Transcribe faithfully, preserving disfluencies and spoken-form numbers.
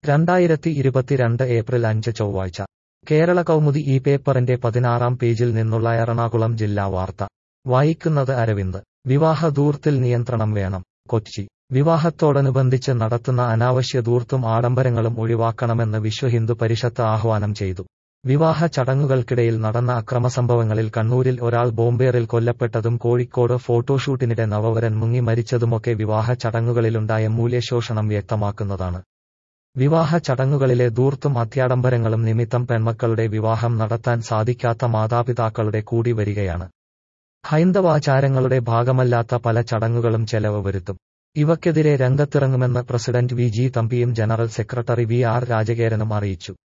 രണ്ടായിരത്തി ഇരുപത്തിരണ്ട് ഏപ്രിൽ അഞ്ച് ചൊവ്വാഴ്ച കേരള കൗമുദി ഈ പേപ്പറിന്റെ പതിനാറാം പേജിൽ നിന്നുള്ള എറണാകുളം ജില്ലാ വാർത്ത വായിക്കുന്നത് അരവിന്ദ്. വിവാഹ ധൂർത്തിൽ നിയന്ത്രണം വേണം. കൊച്ചി. വിവാഹത്തോടനുബന്ധിച്ച് നടത്തുന്ന അനാവശ്യ ധൂർത്തും ആഡംബരങ്ങളും ഒഴിവാക്കണമെന്ന് വിശ്വഹിന്ദു പരിഷത്ത് ആഹ്വാനം ചെയ്തു. വിവാഹ ചടങ്ങുകൾക്കിടയിൽ നടന്ന അക്രമസംഭവങ്ങളിൽ കണ്ണൂരിൽ ഒരാൾ ബോംബേറിൽ കൊല്ലപ്പെട്ടതും കോഴിക്കോട് ഫോട്ടോഷൂട്ടിനിടെ നവവരൻ മുങ്ങി മരിച്ചതുമൊക്കെ വിവാഹ ചടങ്ങുകളിലുണ്ടായ മൂല്യശോഷണം വ്യക്തമാക്കുന്നതാണ്. വിവാഹ ചടങ്ങുകളിലെ ധൂർത്തും അത്യാഡംബരങ്ങളും നിമിത്തം പെൺമക്കളുടെ വിവാഹം നടത്താൻ സാധിക്കാത്ത മാതാപിതാക്കളുടെ കൂടി വരികയാണ്. ഹൈന്ദവാചാരങ്ങളുടെ ഭാഗമല്ലാത്ത പല ചടങ്ങുകളും ചെലവ് വരുത്തും. ഇവയ്ക്കെതിരെ രംഗത്തിറങ്ങുമെന്ന് പ്രസിഡന്റ് വി ജി തമ്പിയും ജനറൽ സെക്രട്ടറി വി ആർ രാജകേരനും അറിയിച്ചു.